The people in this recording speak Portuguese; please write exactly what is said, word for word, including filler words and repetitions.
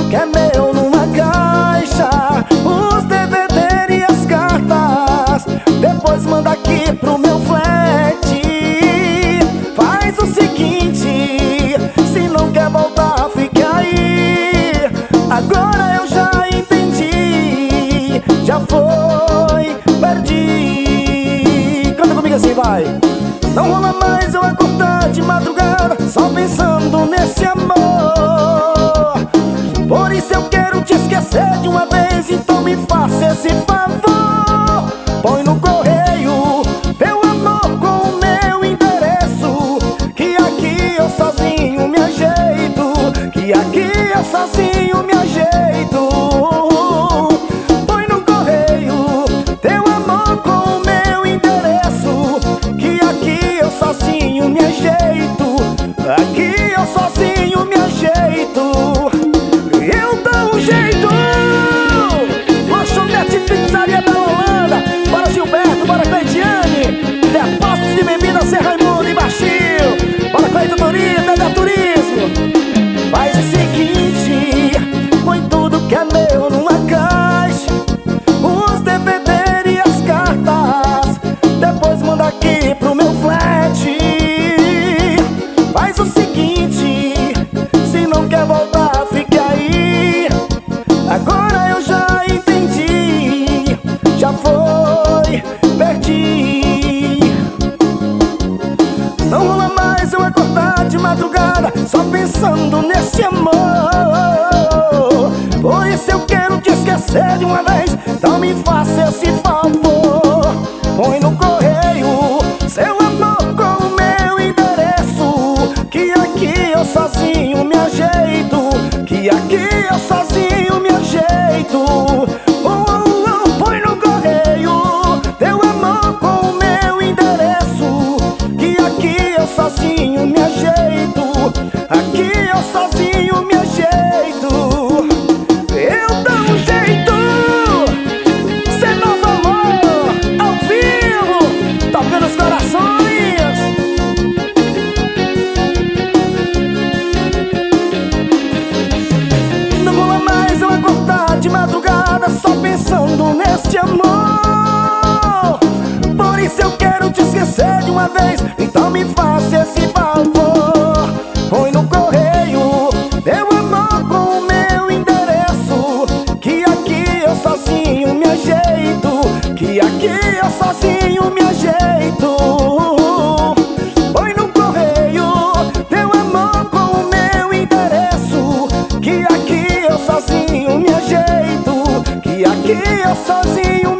que é meu numa caixa, os D V D e as cartas. Depois manda aqui pro meu flat. Faz o seguinte, se não quer voltar, fique aí. Agora eu já entendi, já foi, perdi. Canta comigo assim, vai. Não rola mais eu acordar de madrugada só pensando nesse amor. Por isso eu quero te esquecer de uma vez, então me faça esse favor. Põe no correio teu amor com o meu endereço, que aqui eu sozinho me ajeito, que aqui eu sozinho me ajeito. Põe no correio teu amor com o meu endereço, que aqui eu sozinho me ajeito, aqui eu sozinho me ajeito. Eu dou um jeito. Lanchonete Pizzaria da Holanda. Bora Gilberto, bora Cleidiane. Depósito de bebidas Zé Raimundo e Baixio. Bora Cleito Turista, da Turismo. Faz o seguinte, põe tudo que é meu numa caixa, os D V D e as cartas. Depois manda aqui pro meu flat. Faz o seguinte, se não quer voltar, fique aí. Agora eu já entendi, já foi, perdi. Não rola mais eu acordar de madrugada só pensando nesse amor. Por isso eu quero te esquecer de uma vez, então me faça esse favor. Põe no correio seu amor com o meu endereço, que aqui eu sozinho me ajeito, que aqui eu sozinho me ajeito. Oh, oh, oh. Põe no correio teu amor com o meu endereço, que aqui eu sozinho me ajeito, aqui eu sozinho me ajeito. Eu dou um jeito. Cê Novo Amor, ao vivo, tocando os corações. Não rola mais eu acordar de madrugada só pensando neste amor. Por isso eu quero te esquecer de uma vez, então me faça esse favor. Põe no correio teu amor com o meu endereço, que aqui eu sozinho me ajeito, que aqui eu sozinho me ajeito. Põe no correio teu amor com o meu endereço, que aqui eu sozinho me ajeito, que aqui eu sozinho